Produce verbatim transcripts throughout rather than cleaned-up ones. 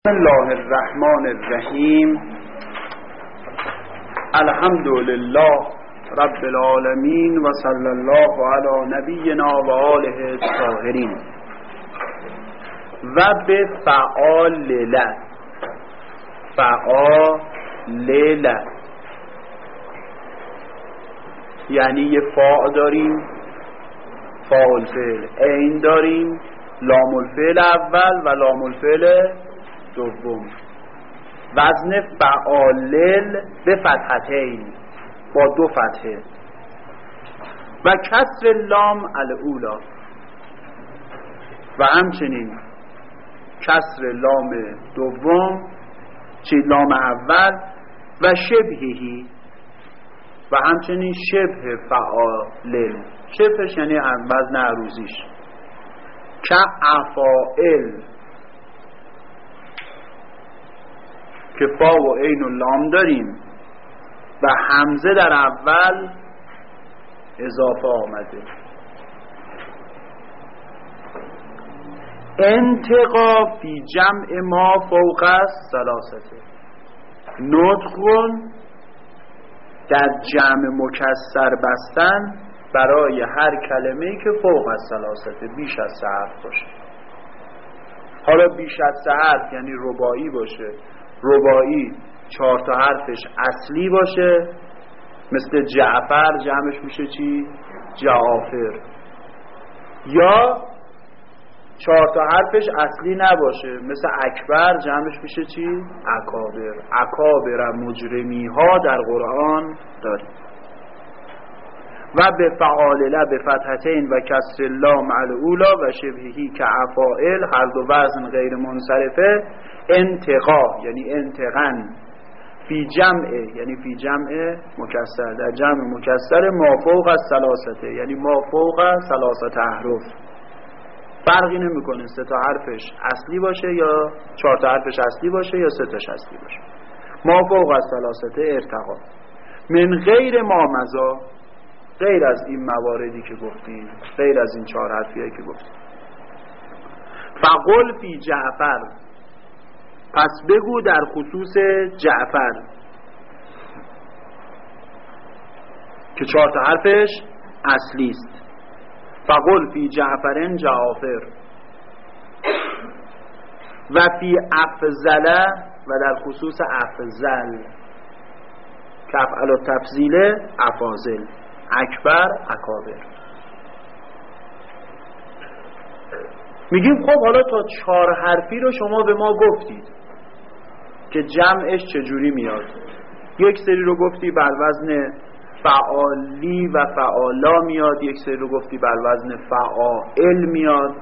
بسم الله الرحمن الرحیم. الحمد لله رب العالمین و صلی الله علی نبینا و آله الطاهرین. و به فعال فعال یعنی یه فاع داریم، فاعل فعل، عین داریم، لام الفعل اول و لام الفعل دوم. وزن فعالل به فتحتین، با دو فتحه، و کسر لام الاولا، و همچنین کسر لام دوم، چی لام اول، و شبهی، و همچنین شبه فعالل. شبهش یعنی وزن عروضیش، که افائل، که فا و عین و لام داریم و همزه در اول اضافه آمده. انتقا فی جمع ما فوق الثلاثه، نطقون در جمع مکسر بستن برای هر کلمه‌ای که فوق الثلاثه، بیش از سه حرف باشه. حالا بیش از سه حرف یعنی رباعی باشه، رباعی چهار تا حرفش اصلی باشه، مثل جعفر جمعش میشه چی؟ جعافر. یا چهار تا حرفش اصلی نباشه، مثل اکبر جمعش میشه چی؟ اکابر. اکابر مجرمی ها در قرآن داریم. و به فعالله به فتحتین و کسر لام الاولا و شبهی که افائل، هر دو وزن غیر منصرفه. انتقا یعنی انتقن، فی جمع یعنی فی جمع مکسر، در جمع مکسر، ما فوق از ثلاثه یعنی ما فوق از ثلاثه احرف. فرقی نمیکنه سه تا حرفش اصلی باشه یا چهار تا حرفش اصلی باشه یا سه تاش اصلی باشه. ما فوق از ثلاثه ارتقا. من غیر ما مزا، غیر از این مواردی که گفتیم، غیر از این چهار حرفیایی که گفتیم. فقل فی جعفر، پس بگو در خصوص جعفر که چهار تا حرفش اصلی است. فقل فی جعفرن جعافر. و فی افضل، و در خصوص افضل که افعل و تفضیل افاضل، اکبر اکابر. میگیم خب حالا تا چهار حرفی رو شما به ما گفتید که جمعش چجوری میاد. یک سری رو گفتی بر وزن فعالی و فعالا میاد، یک سری رو گفتی بر وزن فعائل میاد.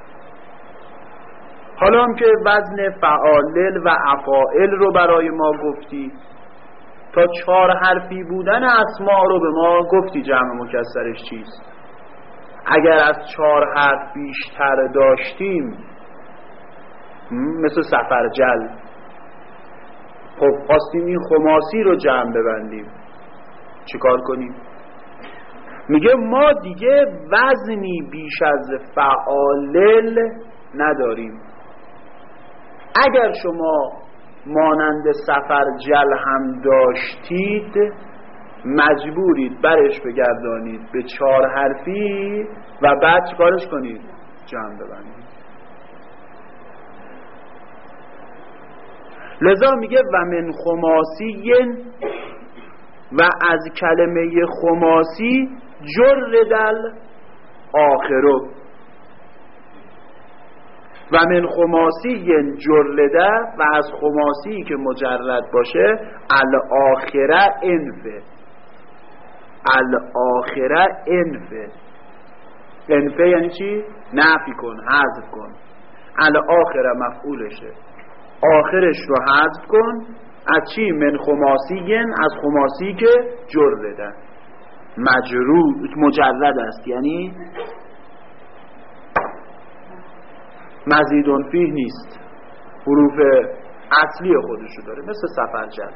حالا هم که وزن فعالل و افائل رو برای ما گفتی، تا چهار حرفی بودن اسما رو به ما گفتی جمع مکسرش چیست. اگر از چهار حرف بیشتر داشتیم، مثل سفرجل، خب خواستیم این خماسی رو جمع ببندیم، چیکار کنیم؟ میگه ما دیگه وزنی بیش از فعالل نداریم. اگر شما مانند سفرجل هم داشتید، مجبورید برش بگردانید به چهار حرفی و بعد چیکارش کنید؟ جمع ببندید. لذا میگه و من خماسی، و از کلمه خماسی جردل آخرو، و من خماسی جرده، و از خماسی که مجرد باشه الاخره انفه. الاخره انفه، انفه یعنی چی؟ نفی کن، حذف کن. الاخره مفعولشه، آخرش رو حذف کن. از چی؟ من خماسی، از خماسی که جرده، مجرور، مجرد است، یعنی مزیدون فیه نیست، حروف اصلی خودشو داره، مثل سفرجل.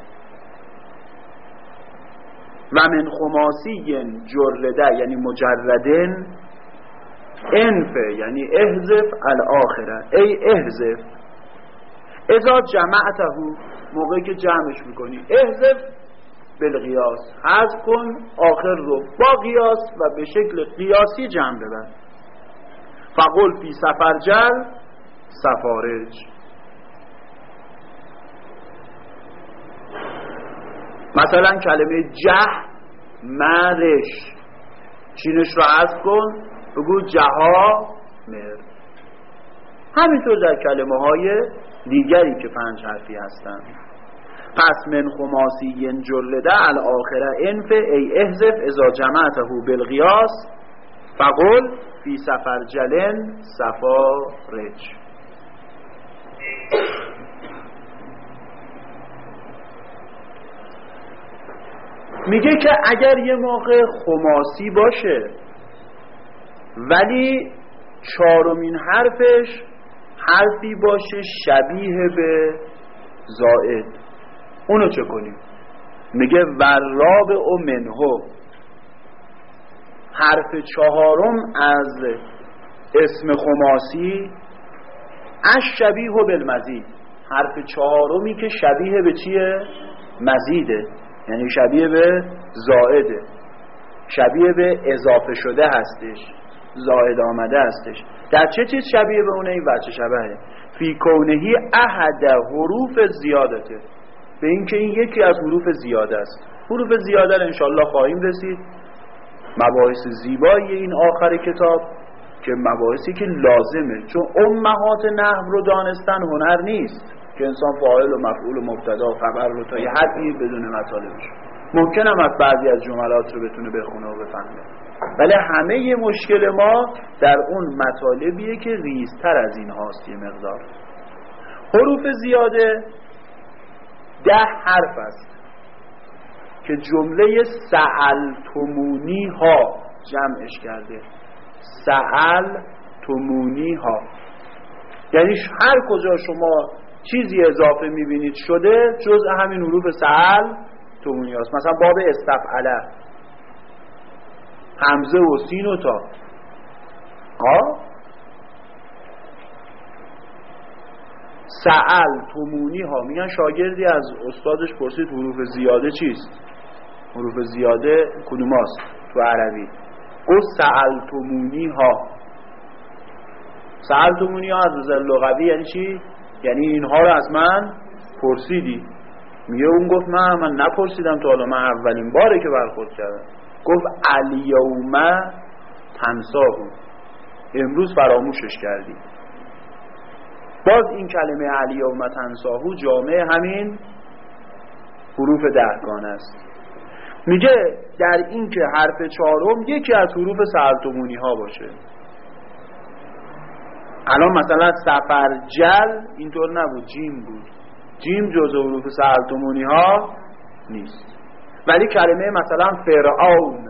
و من خماسی جرده یعنی مجردن، انفه یعنی احذف الاخره، ای احذف اذا جمعته، موقعی که جمعش میکنی، احذف بالقیاس، حذف کن آخر رو با قیاس و به شکل قیاسی جمع ببر. فقل فی سفرجل سفارج. مثلا کلمه جه مرش، چینش رو حذف کن بگو جها مر. همینطور در کلمه های دیگری که پنج حرفی هستند. پس من خماسی جلده الاخره انف ای احذف اذا جمعته بالقیاس فقل فی سفرجلن سفارج. میگه که اگر یه موقع خماسی باشه ولی چهارمین حرفش حرفی باشه شبیه به زائد، اونو چه کنیم؟ میگه وراب و منهو، حرف چهارم از اسم خماسی اش شبیه بالمزید، حرف چهارمی که شبیه به چیه؟ مزیده، یعنی شبیه به زائده، شبیه به اضافه شده هستش، زائد آمده هستش. در چه چیز شبیه به اونه؟ این بچه شبهه فی کونهی احد حروف زیادته، به این که این یکی از حروف زیاده است. حروف زیاده رو انشاءالله خواهیم رسید. مباحث زیبایی این آخر کتاب که مباحثی که لازمه، چون امهات نحو رو دانستن هنر نیست که انسان فاعل و مفعول و مبتدا و خبر رو تا یه حدی بدون مطالبش. ممکنه هم بعضی از جملات رو بتونه بخونه و بفهمه، ولی همه مشکل ما در اون مطالبیه که ریزتر از این هاست. یه مقدار حروف زیاده ده حرف است که جمله سألتمونی ها جمعش کرده، سألتمونی ها، یعنی هر کجا شما چیزی اضافه میبینید شده جزء همین حروف سألتمونی هاست. مثلا باب استفعله، همزه و سین و تا. ها سألتمونی ها، میگن شاگردی از استادش پرسید حروف زیاده چیست؟ حروف زیاده کدوم هست تو عربی؟ گفت سألتمونی ها. سألتمونی ها از نظر لغوی یعنی چی؟ یعنی اینها رو از من پرسیدی. میگه اون گفت من من نپرسیدم تا حالا، من اولین باره که برخورد کردم. گفت الیوم تنساهو، امروز فراموشش کردی. باز این کلمه الیوم تنساهو جامعه همین حروف دهگانه است. میگه در این که حرف چهارم یکی از حروف سألتمونی ها باشه. الان مثلا سفرجل اینطور نبود، جیم بود. جیم جزء حروف سألتمونی ها نیست. ولی کلمه مثلا فرعون،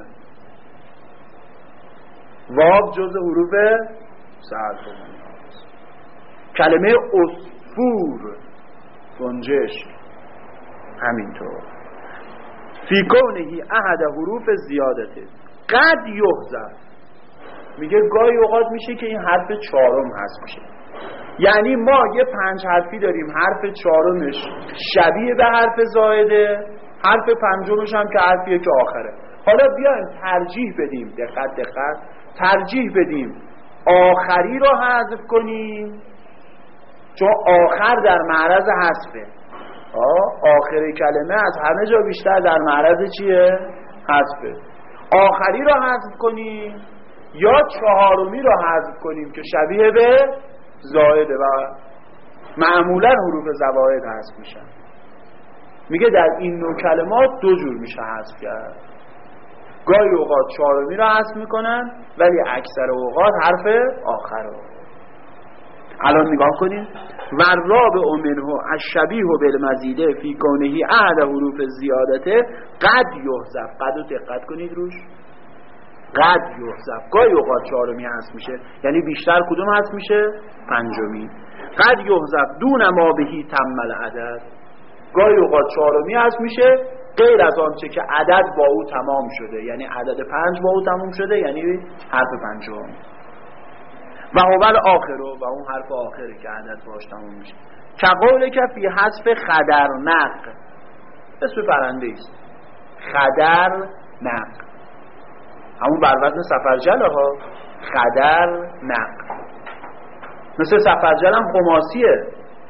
واو جزء حروف سألتمونی ها است. کلمه عصفور، گنجشک، همینطور. فی کونهی احد حروف زیادته قد یحذف، میگه گاهی اوقات میشه که این حرف چهارم هست میشه. یعنی ما یه پنج حرفی داریم، حرف چهارمش شبیه به حرف زائده، حرف پنجمش هم که حرفیه که آخره. حالا بیایم ترجیح بدیم، دقت دقت ترجیح بدیم آخری رو حذف کنیم، چون آخر در معرض حذفه. آخر کلمه از همه جا بیشتر در معرض چیه؟ حذفه. آخری رو حذف کنیم یا چهارمی رو حذف کنیم که شبیه به زائده و معمولا حروف زوائد حذف میشن. میگه در این نوع کلمات دو جور میشه حذف کرد. گاهی اوقات چهارمی رو حذف میکنن ولی اکثر اوقات حرف آخر رو. الان نگاه کنیم. وراب امنه الشبیه بالمزیده فی کونهی احد حروف زیادته قد یحذف. قد رو دقت کنید روش، قد یحذف. گاهی اوقات چهارمی حذف میشه، یعنی بیشتر کدوم حذف میشه؟ پنجمی. قد یحذف دون ما بهی تم العدد. گاهی اوقات چهارمی حذف میشه غیر از آنچه که عدد با او تمام شده، یعنی عدد پنج با او تمام شده، یعنی حرف پنجم. و اول آخر و اون حرف آخره که عدد باش تمام میشه. که قول که فی حذف خدرنق، اسم پرنده است خدرنق، همون بر وزن سفرجل ها، خدرنق. مثل سفرجل هم خماسیه،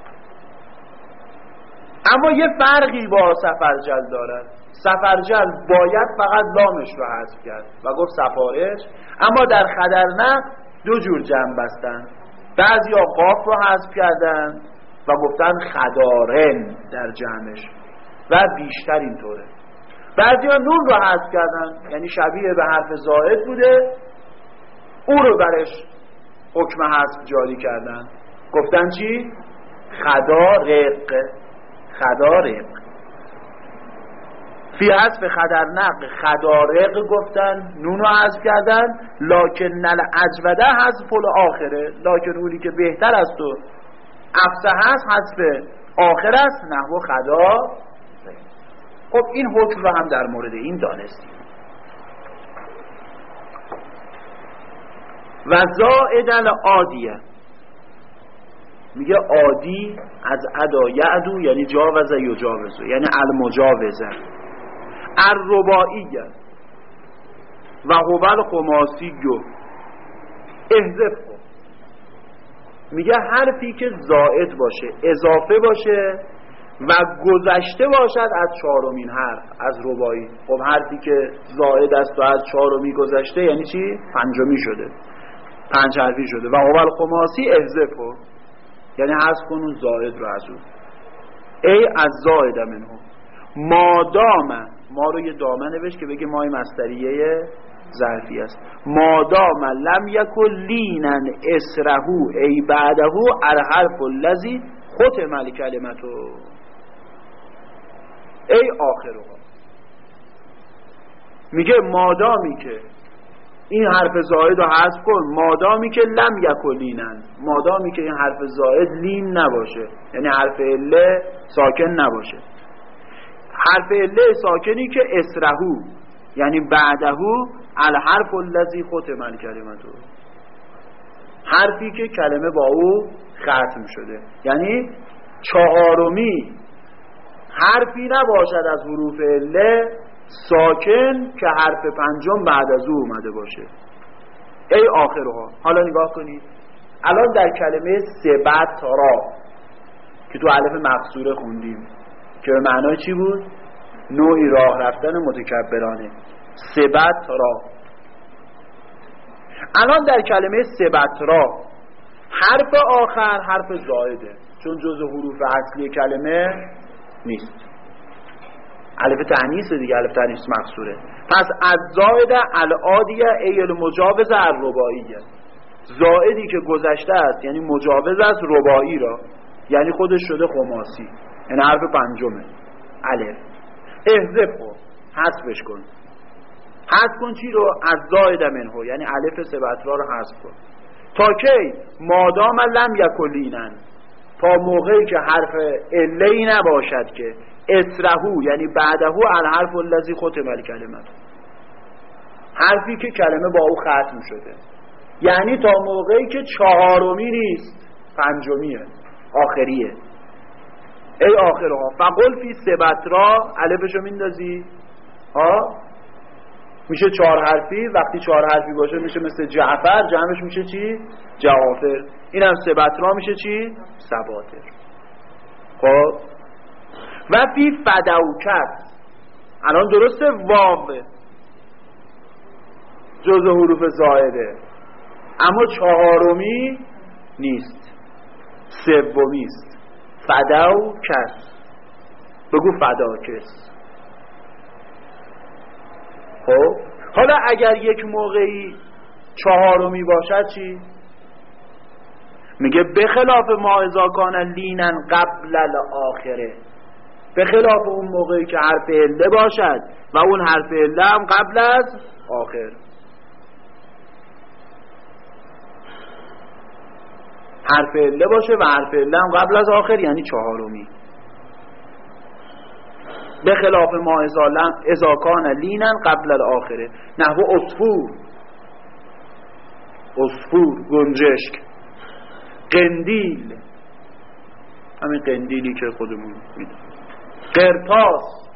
اما یه فرقی با سفرجل دارد. سفرجل باید فقط لامش رو حذف کرد و گفت سفارش، اما در خدرنق دو جور جمع بستن، بعضی ها قاف رو حذف کردن و گفتن خدارن در جمعش و بیشتر اینطوره. بعضی ها نون رو حذف کردن، یعنی شبیه به حرف زائد بوده، او رو برش حکم حذف جاری کردن، گفتن چی؟ خدارق. خدارق فی حذف خدرنق، خدارق گفتن، نون رو حذف کردن. لکن الاجوده حذف الاخره، لکن اونی که بهتر است و افصح هست حذف آخر است، نحو خدا. خب این حکم رو هم در مورد این دانستیم. و زائد العادیه، میگه عادی از ادا یعدو یعنی جاوز یجاوزو، یعنی المجاوزه. الرباعیه و هو الخماسیو احذف، میگه حرفی که زائد باشه، اضافه باشه و گذشته باشد از چهارمین حرف از رباعی. خب حرفی که زائد است و از چهارمی گذشته یعنی چی؟ پنجمی شده، پنج حرفی شده. و هو الخماسی احذفه، یعنی حذف کن اون زائد رو از اون. ای از زائد منه، مادام، ما رو یه دامه نوشت که بگه مای مصدریه ظرفی است. مادام لم یکن لینن اسرهو ای بعدهو الحرف الذی ختم الکلمتو ای آخرها. میگه مادامی که این حرف زائد رو حذف کن، مادامی که لم یکن لینن، مادامی که این حرف زائد لین نباشه، یعنی حرف عله ساکن نباشه. حرف عله ساکنی که اسرهو یعنی بعدهو الحرف الذی ختم الکلمتو، حرفی که کلمه با او ختم شده، یعنی چهارمی حرفی نباشد از حروف عله ساکن که حرف پنجم بعد از او اومده باشه. ای آخرها. حالا نگاه کنید، الان در کلمه سبت را که تو الف مقصوره خوندیم که به معنای چی بود؟ نوعی راه رفتن متکبرانه. سبت را. الان در کلمه سبت را حرف آخر حرف زائده، چون جزء حروف اصلی کلمه نیست، الف تانیث دیگه، الف تانیث مقصوره. پس از زائده العادیه ای المجاوز الرباعیه، زائدی که گذشته است یعنی مجاوز است رباعی را، یعنی خودش شده خماسی، یعنی حرف پنجمه الف. احذف کن، حذفش کن. حذف کن چی رو؟ از زائده منه، یعنی الف سبت را رو حذف کن. تا کی؟ مادام لم یکن لینن، تا موقعی که حرف علی نباشد که اسرهو یعنی بعدهو الحرف الذی ختم الکلمه، حرفی که کلمه با او ختم شده، یعنی تا موقعی که چهارمی نیست، پنجمیه، آخریه. ای آخرها. فقل فی سبت را، الفشو میندازی ها، میشه چهار حرفی. وقتی چهار حرفی باشه میشه مثل جعفر، جمعش میشه چی؟ جعافر. این هم سبت را میشه چی؟ سباتر. خب و فی فدوکت، الان درسته واو جزء حروف زائده، اما چهارمی نیست، سومی است. فدوکت، بگو فداکس. خب حالا اگر یک موقعی چهارمی باشد چی؟ میگه بخلاف ما اذا کان لینن قبل الاخره، به خلاف اون موقعی که حرف عله باشد و اون حرف عله هم قبل از آخر. حرف عله باشه و حرف عله هم قبل از آخر، یعنی چهارمی. به خلاف ما اذا کان لینن قبل الاخره، نحو عصفور، عصفور گنجشک، قندیل، همین قندیلی که خودمون میدونیم. قرطاس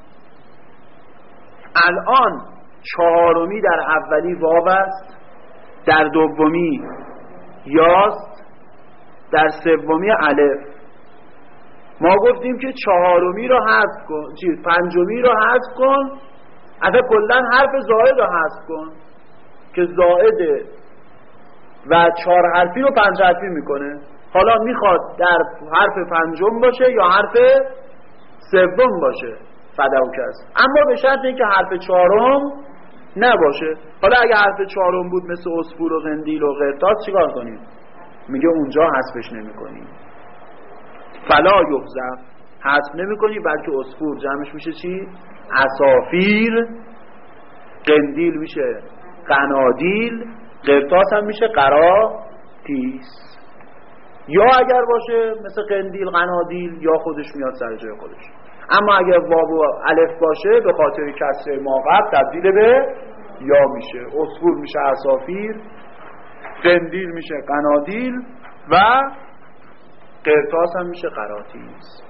الان چهارمی در اولی واو است، در دومی یاست، در سومی الف. ما گفتیم که چهارمی رو حذف کن، چیز پنجمی رو حذف کن، اصلا کلا حرف زائد رو حذف کن که زائده و چهار حرفی رو پنج حرفی میکنه. حالا میخواد در حرف پنجم باشه یا حرف سوم باشه فداک است، اما به شرط اینکه حرف چهارم نباشه. حالا اگه حرف چهارم بود مثل عصفور و قندیل و قرطاس چیکار کنیم؟ میگه اونجا حذفش نمی‌کنیم. فلا یحذف، حذف نمی‌کنی، بلکه عصفور جمعش میشه چی؟ عصافیر، قندیل میشه قنادیل، قرطاس هم میشه قراطیس. یا اگر باشه مثل قندیل قنادیل یا خودش میاد سر جای خودش. اما اگر واو و الف باشه به خاطر کسر ما قبل تبدیل به یا میشه. عصفور میشه عصافیر، قندیل میشه قنادیل و قرطاس هم میشه قراطیس.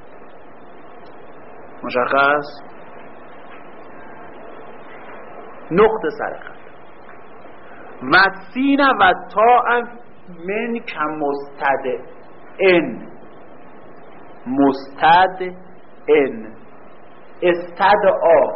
مشخص؟ نقطه سرخط و سین و تا من کم مستد ان مستد ان استدعا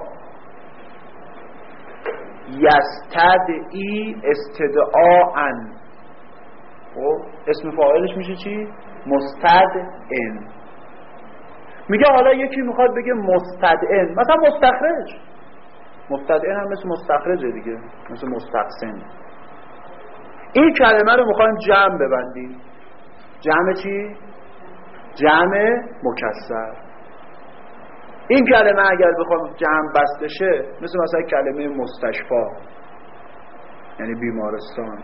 یستدعی استدعاءن. خب اسم فاعلش میشه چی؟ مستدعن. میگه حالا یکی میخواد بگه مستدعن، مثلا مستخرج. مستدعن هم مثل مستخرجه دیگه، مثل مستقسم. این کلمه رو میخوایم جمع ببندیم. جمع چی؟ جمع مکسر. این کلمه اگر بخوام جمع بسته شه مثل مثلا کلمه مستشفا یعنی بیمارستان،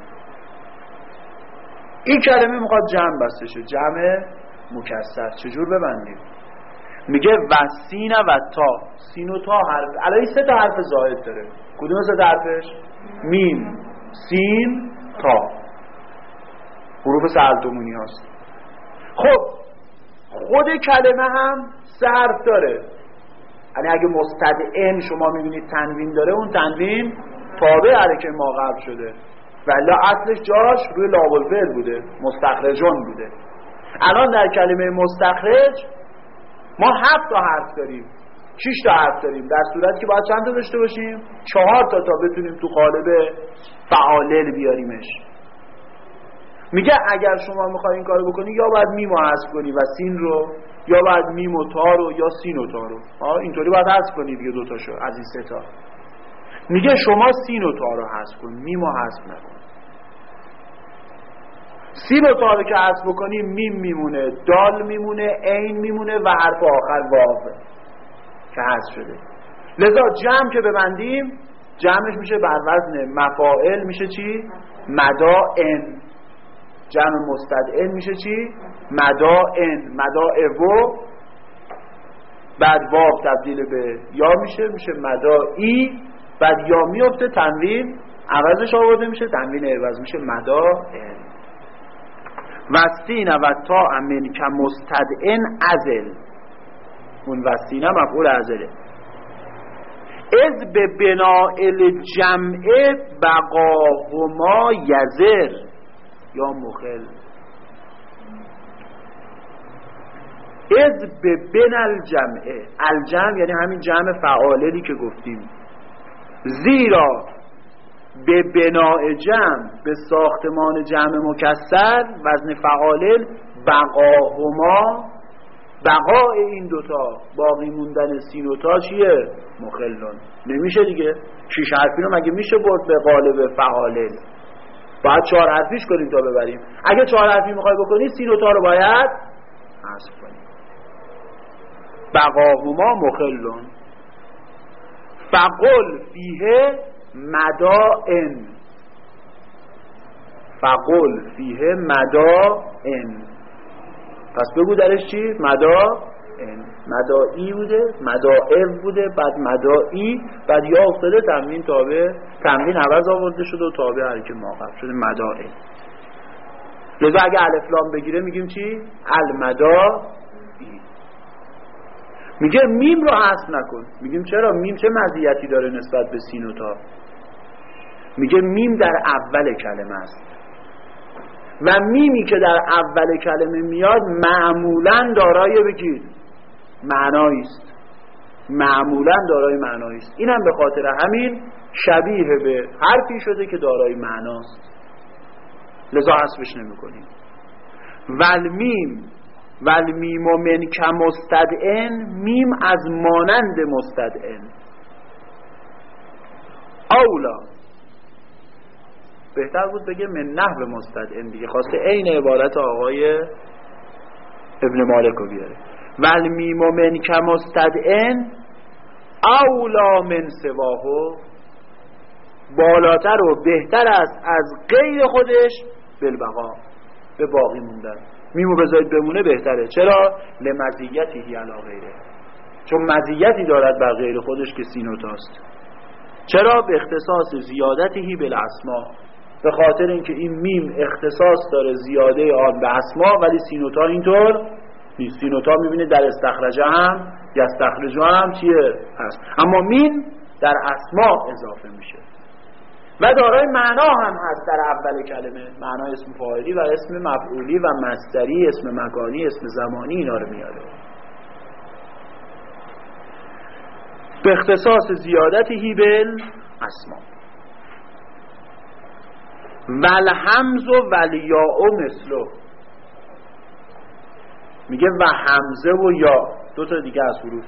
این کلمه میخواد جمع بسته شه، جمع مکسر. چجور ببندیم؟ میگه و سین و تا. سین و تا حرف، الان سه تا حرف زائد داره. کدوم سه تا حرفش؟ میم، سین، تا. حروف سهل‌تومونی هست. خب خود کلمه هم سه حرف داره. یعنی اگه مستدعن شما میبینید تنوین داره، اون تنوین تابع حرکت ما قبل شده، ولی اصلش جاش روی لابالفعل بوده، مستخرجون بوده. الان در کلمه مستخرج ما هفت تا حرف داریم، شش تا حرف داریم، در صورتی که باید چند تا داشته باشیم؟ چهار تا تا بتونیم تو قالب فعالل بیاریمش. میگه اگر شما میخوای این کارو بکنی یا باید میم رو حذف کنی و سین رو، یا باید میم و تا رو یا سین و تا رو. ها اینطوری باید حذف کنی دیگه دو تاشو از این سه تا. میگه شما سین و تا رو حذف کن، میم رو حذف نکن. سین و تا رو که حذف بکنی میم میمونه، دال میمونه، عین میمونه و حرف آخر واو که حذف شده. لذا جمع که ببندیم جمعش میشه بر وزن مفاعل، میشه چی؟ مدائن. جمع مستدعن میشه چی؟ مدائن. مدائو بعد واو تبدیل به یا میشه، میشه مدائی. بعد یا میفته، تنوین عوضش آورده میشه، تنوین عوض میشه مدائن. وسین و تا من که مستدعن ازل. اون وسین مفعول ازله. از به بنائل جمع بقاهما یزر یا مخل. از به بن الجمع، الجمع یعنی همین جمع فعاللی که گفتیم. زیرا به بناء جمع، به ساختمان جمع مکسر وزن فعالل، بقاهما، بقای این دوتا، باقی موندن سین و تا چیه؟ مخلون. نمیشه دیگه. شیش حرفی رو مگه میشه برد به قالب فعالل؟ باید چهار حرفیش کنیم تا ببریم. اگه چهار حرفی میخوای بکنی سین و تا رو باید حذف کنیم. بقاهما مخلون. فقل فیه مدائن. فقل فیه مدائن. پس بگو درش چی؟ مدائن. مدائی بوده، مدائف بوده، بعد مدائی، بعد یا افتاده، تنوین تابع، تنوین عوض آورده شده و تابع حرکت موقف شده مدائن. لذا اگه الف لام بگیره میگیم چی؟ المدائی. میگه میم رو حذف نکن. میگیم چرا؟ میم چه مزیتی داره نسبت به سین و تا؟ میگه میم در اول کلمه است و میمی که در اول کلمه میاد معمولاً دارای بگید معنایی است، معمولاً دارای معنایی است. اینم به خاطر همین شبیه به حرفی شده که دارای معناست، لذا حذفش نمی‌کنیم. والمیم والمیم من کمستدعن، میم از مانند مستدعن. اولا بهتر بود بگه من نحو مستدعن دیگه، خواسته عین عبارت آقای ابن مالک رو بیاره. والمیم من کمستدعن اولا من سواهو، بالاتر و بهتر است از غیر خودش بالبقا، به باقی موندن. میمو بذارید بمونه بهتره. چرا؟ لمزیتی علی غیره، چون مزیتی دارد بر غیر خودش که سین و تاست. چرا؟ به اختصاص زیادتی بالاسما، به خاطر اینکه این میم اختصاص داره زیاده آن به اسما، ولی سین و تا اینطور نیست. سین و تا میبینید در استخرجه هم یستخرجه هم چیه هست، اما میم در اسما اضافه میشه و دارای معنا هم هست در اول کلمه. معنا اسم فاعلی و اسم مفعولی و مصدری، اسم مکانی، اسم زمانی، اینا رو میاره. به اختصاص زیادتی بالاسما. والحمز و والیاء مثلو، میگه و حمزه و یا، دو تا دیگه از حروف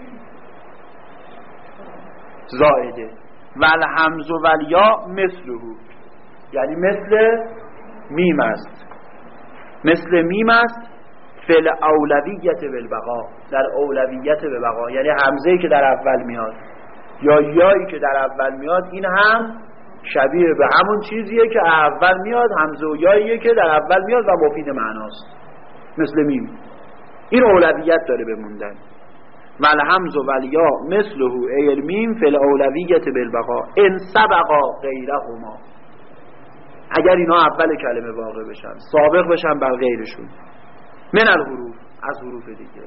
زائده. والحمز و والیا مثلو، یعنی مثل میم است، مثل میم است. فل اولویت بالبقا، در اولویت به بقا، یعنی حمزه‌ای که در اول میاد یا یایی که در اول میاد، این هم شبیه به همون چیزیه که اول میاد، حمزه و یاییه که در اول میاد و مفید معناست، مثل میم. این اولویت داره بموندن. والحمز و والیا مثله ای المیم فی الاولویت بالبقا ان سبقا غیرهما، اگر اینا اول کلمه واقع بشن، سابق بشن بر غیرشون. من الحروف، از حروف دیگه.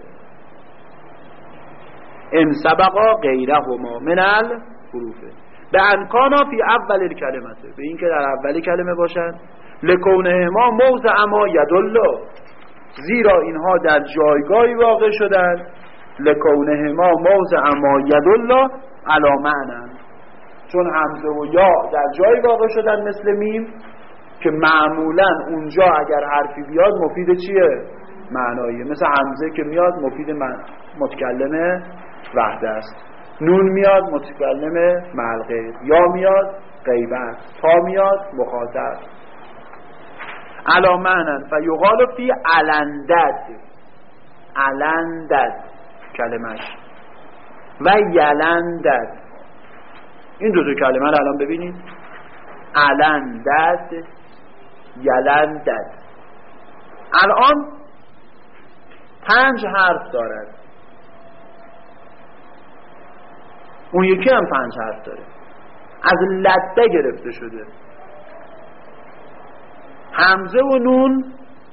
ان سبقا غیرهما من الحروف به انکانا فی اول الکلمته، به این که در اول کلمه باشن. لکونهما موضع ما یدالله، زیرا اینها در جایگاهی واقع شدن. لکونهما موضع ما یدالله علی معنی، چون حمزه و یا در جایی واقع شدن مثل میم که معمولا اونجا اگر حرفی بیاد مفید چیه؟ معناییه. مثل حمزه که میاد مفید من... متکلم وحده است. نون میاد متکلم مع غیر، یا میاد غیبت، تا میاد مخاطب. علی معنی فیقال فی علندد، علندد کلمش و یلندد، این دو تا کلمه رو الان ببینید. علندد، یلندد. الان پنج حرف دارد، اون یکی هم پنج حرف داره، از لده گرفته شده. حمزه و نون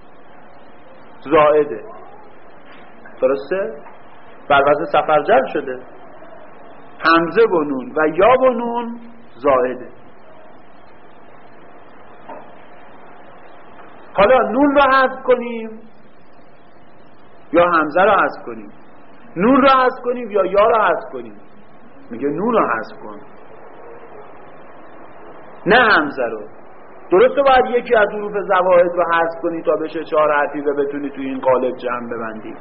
زائده، درسته؟ بر وزن سفرجل شده. حمزه و نون و یا و نون زائده. حالا نون رو حذف کنیم یا حمزه رو حذف کنیم، نون رو حذف کنیم یا یا رو حذف کنیم. میگه نون رو حذف کن، نه حمزه رو. درسته باید یکی از حروف زواید رو حذف کنی تا بشه چهار حرفی و بتونی توی این قالب جمع ببندی،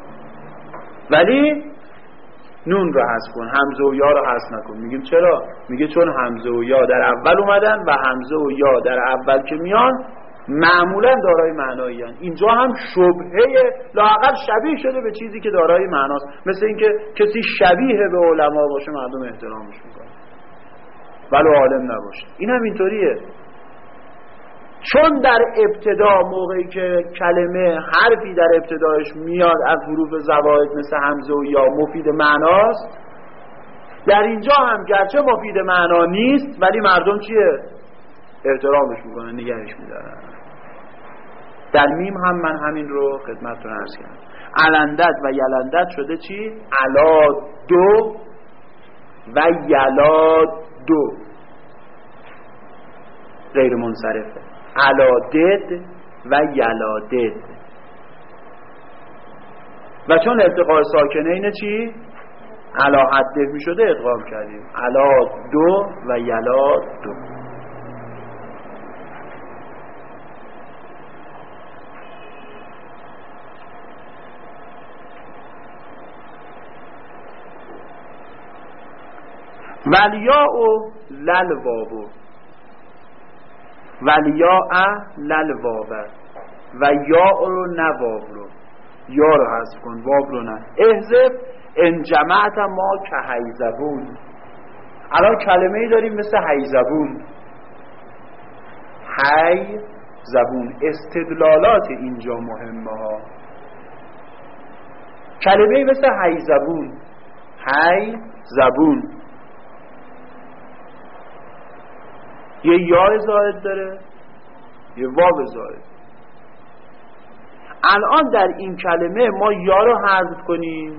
ولی نون رو حذف کن، حمزه و یا رو حذف نکن. میگیم چرا؟ میگه چون حمزه و یا در اول اومدن و حمزه و یا در اول که میان معمولا دارای معنایی هستند. اینجا هم شبهه لااقل شبیه شده به چیزی که دارای معناست. مثل اینکه کسی شبیه به علما باشه مردم احترامش میکنن ولو عالم نباشه. این هم اینطوریه، چون در ابتدا موقعی که کلمه حرفی در ابتدایش میاد از حروف زواید مثل حمزه و یا مفید معناست، در اینجا هم گرچه مفید معنا نیست ولی مردم چیه؟ احترامش میکنن، نگهش میدارن. در میم هم من همین رو خدمتتون عرض کردم. علندت و یلندت شده چی؟ علا دو و یلا دو، غیر منصرفه. علا دد و یلا دد. و چون التقاء ساکنه اینه چی؟ علا حده می شده ادغام کردیم. علا دو و یلا دو. ولیاء لل وابو ولیاء لل وابه و یا رو نه واب رو، یا رو حذف کن، واب رو نه. احذف ان جمعت ما که حیزبون. الان کلمه ای داریم مثل حیزبون. حی زبون. استدلالات اینجا مهمه ها. کلمه ای مثل حیزبون، حی زبون، یه یا زائد داره، یه واو زائد. الان در این کلمه ما یا رو حذف کنیم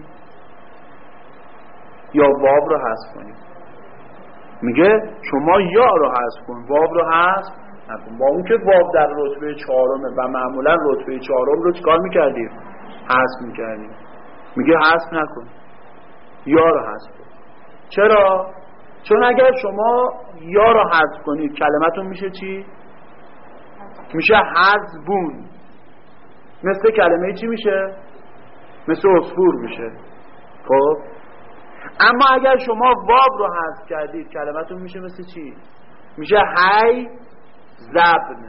یا واو رو حذف کنیم. میگه شما یا رو حذف کن، واو رو حذف نکن. با اون که واو در رتبه چهارمه و معمولا رتبه چهارم رو چیکار میکردیم؟ حذف میکردیم. میگه حذف نکن، یا رو حذف کن. چرا؟ چون اگر شما یا رو حذف کنید کلمتون میشه چی؟ میشه حذبون. مثل کلمه چی میشه؟ مثل عصفور میشه. خب اما اگر شما واب رو حذف کردید کلمتون میشه مثل چی؟ میشه حی زبن.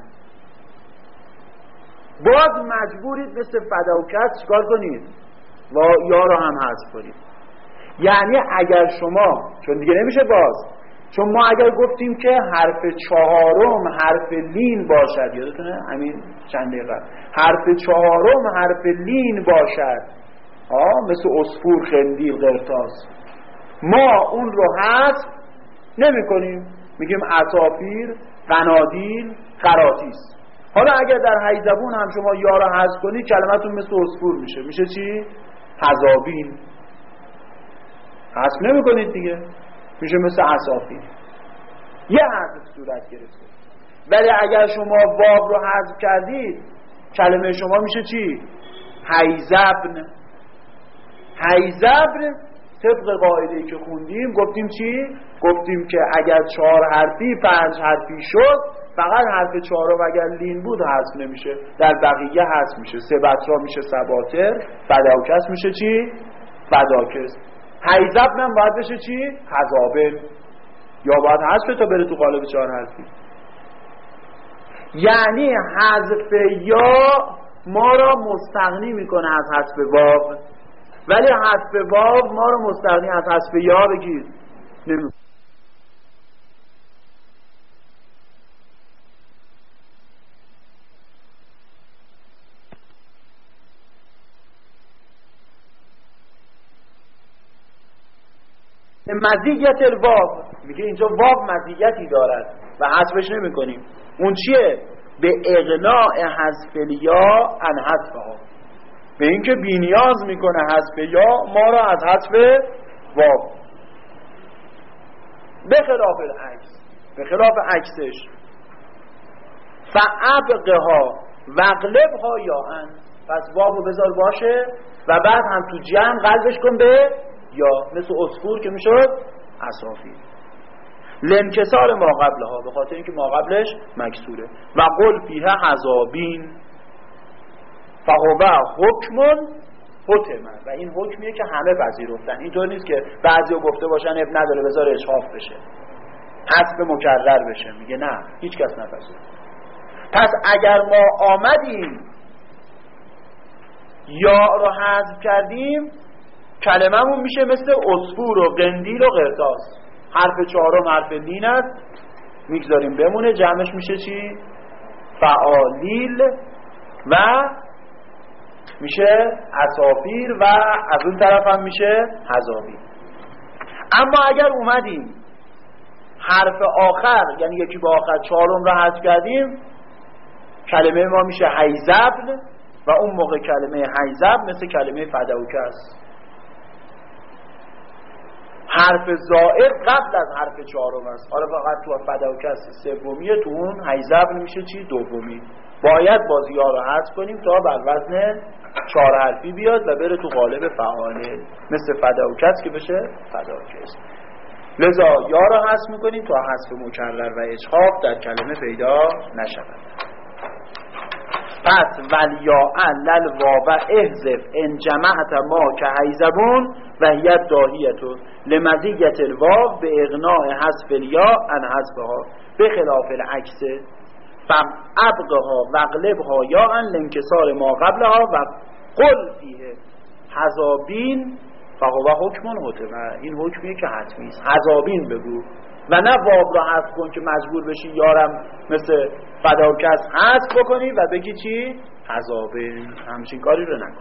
باز مجبورید مثل فداوکت چیکار کنید؟ و یا رو هم حذف کنید. یعنی اگر شما، چون دیگه نمیشه باز، چون ما اگر گفتیم که حرف چهارم حرف لین باشد، یادتونه همین چند دقیقه، حرف چهارم حرف لین باشد، ها مثل عصفور، خندیل، قرطاس، ما اون رو حذف نمی کنیم، میگیم عصافیر، قنادیل، قراطیس. حالا اگر در حیزبون هم شما یا رو حذف کنید کلمتون مثل عصفور میشه. میشه چی؟ حذابین. حذف نمی کنید دیگه، میشه مثل عصافیر. یه حرف صورت گرفته. ولی اگر شما واو رو حذف کردید کلمه شما میشه چی؟ حیزبن. حیزبن طبق قاعده‌ای که خوندیم گفتیم چی؟ گفتیم که اگر چهار حرفی پنج حرفی شد فقط حرف چهارم اگر لین بود حذف نمیشه، در بقیه حذف میشه. سبترا میشه سباتر، فداکس میشه چی؟ فداکس. حیزبن هم باید بشه چی؟ حذابن. یا باید حذف تا بره تو قالب چهار حرفی. یعنی حذف یا ما را مستغنی میکنه از حذف واو، ولی حذف واو ما را مستغنی از حذف یا بگیر نمیکنه. مزیت الواو، میگه اینجا واو مزیتی دارد و حذفش نمی کنیم. اون چیه؟ به اغناء حذف یا عن حذفها، به اینکه بی نیاز میکنه حذف یا ما را از حذف واو. به خلاف العکس، به خلاف عکسش، فابقها واغلبها یا ان، پس واو بذار باشه و بعد هم تو جمع قلبش کن به یا، مثل عصفور که میشد عصافیر. لانکسار ما قبلها، به خاطر اینکه ما قبلش مکسوره. و قل فیها حذابین فهو حکمون حتمه، و این حکمیه که همه پذیرفتن. اینطور نیست که بعضیا گفته باشن اب نداره بذار اشخاف بشه، حذف مکرر بشه. میگه نه، هیچ کس نپذیره. پس اگر ما آمدیم یا رو حذف کردیم کلممون میشه مثل عصفور و قندیل و قرطاس. حرف چهارم حرف لین است، میگذاریم بمونه، جمعش میشه چی؟ فعالیل و میشه عصافیر و از اون طرف هم میشه حذابین. اما اگر اومدیم حرف آخر، یعنی یکی با آخر چهارم رو حذف کردیم، کلمه ما میشه حیزبن و اون موقع کلمه حیزب مثل کلمه فدوکه است. حرف زائد قبل از حرف چهارم است. حالا فقط تو فدوکه است سومیه، تو اون حیزب میشه چی؟ دومی. باید بازی ها رو حذف کنیم تا بر وزن چهار حرفی بیاد و بره تو قالب فعاله، مثل فدوکه است که بشه فداکه است. لذا یا رو حذف میکنیم تا حذف مکرر و اجحاف در کلمه پیدا نشود. پس ولیا علل واو احذف ان جمعت ما که حیزبون و هیت داهیتو لمزیت الواو به اغناء حذف الیا عن حذفها به خلاف العکس فابقها واغلبها یا ان لانکسار ما قبلها و قل فیه حذابین فهو حکم حتمه. این حکمیه که حتمی است. حذابین بگو و نه واو را حذف کن که مجبور بشی یارم مثل فداکس حذف بکنی و بگی چی؟ حذابین. همچین کاری رو نکن.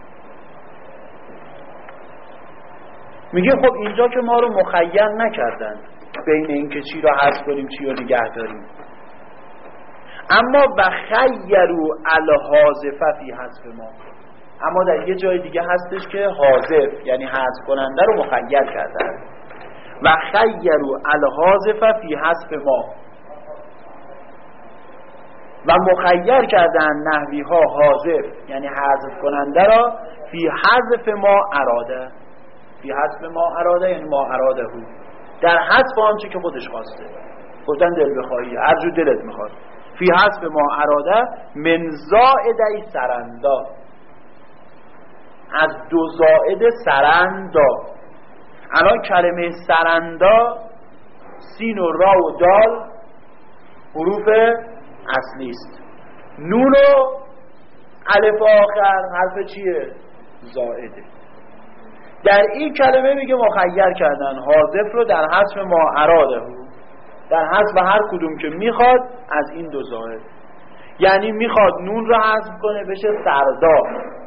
میگه خب اینجا که ما رو مخیر نکردن بین این که چی را حذف کنیم چی رو نگه داریم، اما بخیروا الحاذف فی حذف ما، اما در یه جای دیگه هستش که حاذف یعنی حذف کننده رو مخیر کردن. و خیروا الحاذف فی حذف ما، و مخیر کردن نحوی ها حاذف یعنی حذف کننده را فی حذف ما اراده، فی حذف ما اراده یعنی ما اراده هو، در حذف آنچه که خودش خواسته. گفتن دل بخواهی هر جور دلت میخواد. فی حذف ما اراده من زائده سرندا، از دو زائد سرندا. الان کلمه سرندا سین و را و دال حروف اصلی است، نون و الف آخر حرف چیه؟ زائده. در این کلمه میگه مخیر کردن حاذف رو در حذف ما اراده، در حذف هر کدوم که میخواد از این دو زائد. یعنی میخواد نون رو حذف کنه بشه سردا،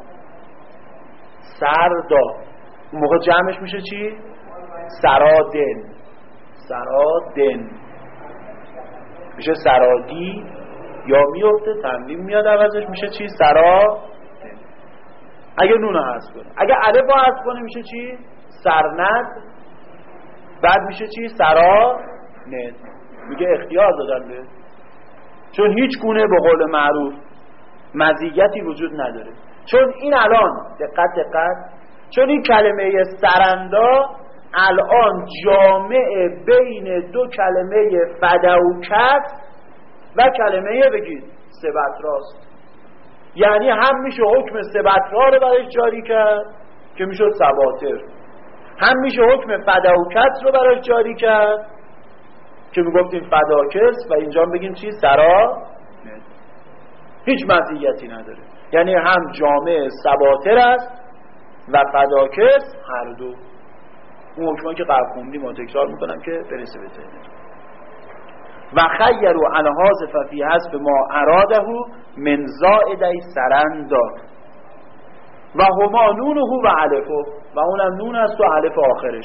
سردا. اون موقع جمعش میشه چی؟ سرادن، سرادن میشه سرادی، یا میفته تنوین میاد عوضش میشه چی؟ سرا. اگه نون رو حذف کنه، اگه الف رو حذف کنه میشه چی؟ سرند، بعد میشه چی؟ سرا ند. میگه اختیار دادن به، چون هیچ گونه به قول معروف مزیتی وجود نداره. چون این الان دقت دقت چون این کلمه سرندا الان جامع بین دو کلمه فدوکت و کلمه بگید سبتراست. یعنی هم میشه حکم سبترا رو برای جاری کرد که میشه سباتر، هم میشه حکم فدوکت رو برای جاری کرد که میگفتیم فداکس و اینجا بگیم چی؟ سرا. هیچ مزیتی نداره. یعنی هم جامع سباتر است و فداکس هر دو. اون حکمان که قبل خوندیم و تکرار میکنم که برسه به ذهن. و خیروا الحاذف فی حذف ما اراده من زائده سرندا و هما نونه و الفو، و اونم نون است و الف آخرش.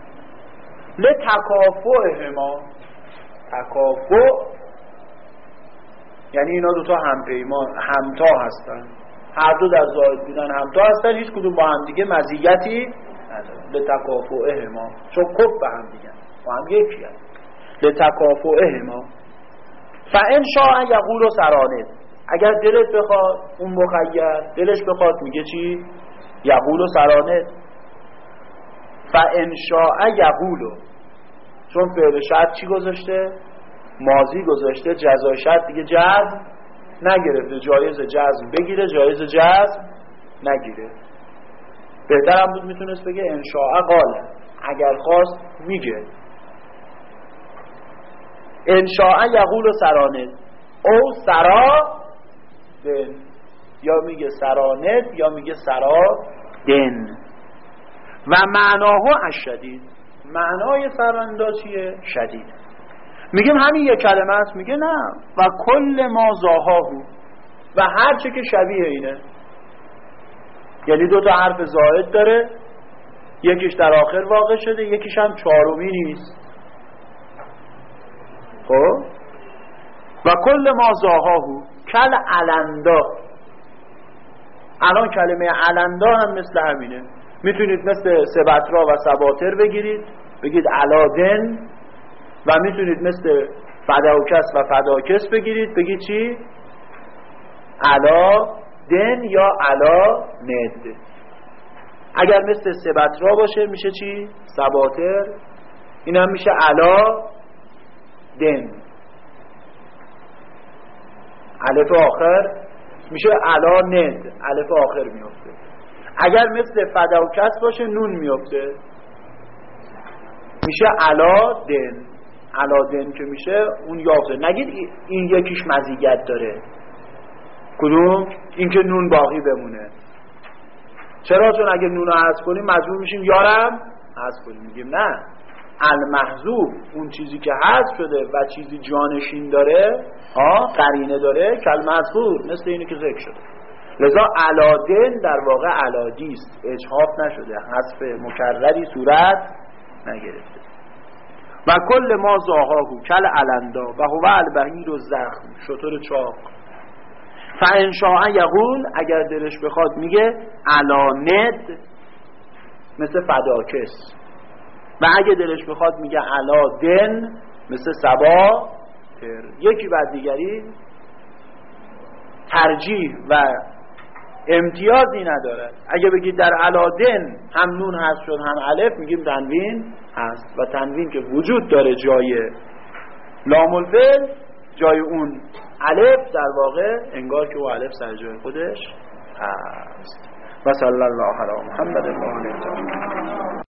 لتکافؤهما، تکافؤ یعنی اینا دوتا همپیمان همتا هستن، هر دو در زائد بودن همتا هستن، هیچ کدوم با هم دیگه مزیتی نداره. لتکافؤهما چون کف به هم دیگه با هم یکی هست. لتکافؤهما فان شاء یقول سرانه، اگر دلت بخواد اون مخیر دلش بخواد میگه چی؟ یقول سرانه. فان شاء یقول، چون فعل شرط چی گذاشته؟ ماضی گذاشته، جزای شرط دیگه جزم نگرفته، جایز جزم بگیره جایز جزم نگیره. بهتر هم بود میتونست بگه ان شاء قال، اگر خواست میگه. ان شاء یقول سرانه او سرا دن، یا میگه سرانه یا میگه سرا دن. و معناه الشدید، معنای سرندا چیه؟ شدید. میگیم همین یک کلمه است؟ میگه نه. و کل ما زاهاهو، و هر چه که شبیه اینه. یعنی دو تا حرف زائد داره، یکیش در آخر واقع شده، یکیش هم چهارمی نیست. خب و کل ما زاهاهو کل علندا، الان کلمه علندا هم مثل همینه. میتونید مثل سبترا و سباتر بگیرید بگید علادن، و میتونید مثل فداکس و فداکس بگیرید بگید چی؟ علا دن یا علا ند. اگر مثل سبترا باشه میشه چی؟ سباتر. این هم میشه علا دن، الف آخر میشه علا ند، الف آخر میفته. اگر مثل فداکس باشه نون میفته میشه علا دن. علا دن که میشه اون یافته. نگید این یکیش مزیت داره. کدوم؟ این که نون باقی بمونه. چرا؟ چون اگه نون رو حذف کنیم مجبور میشیم یارم حذف کنیم. میگیم نه، المحذوف اون چیزی که حذف شده و چیزی جانشین داره، ها قرینه داره، کالمذکور مثل اینی که ذکر شده. لذا علادن در واقع علادی است، اجحاف نشده، حذف مکرری صورت نگرفته. و کل ما زاهاهو کل علندا و هو البهیر و زخم، شطور چاق. فانشاء یقول، اگر دلش بخواد میگه علاند مثل فداکس، و اگه دلش بخواد میگه علادن مثل سبا تر. یکی بعد دیگری ترجیح و امتیازی ندارد. اگه بگید در علادن هم نون هست شد هم الف، میگیم تنوین هست، و تنوین که وجود داره جای لام الفعل، جای اون الف در واقع انگار که اون الف سر جای خودش هست. و صلی الله علی محمد و آله.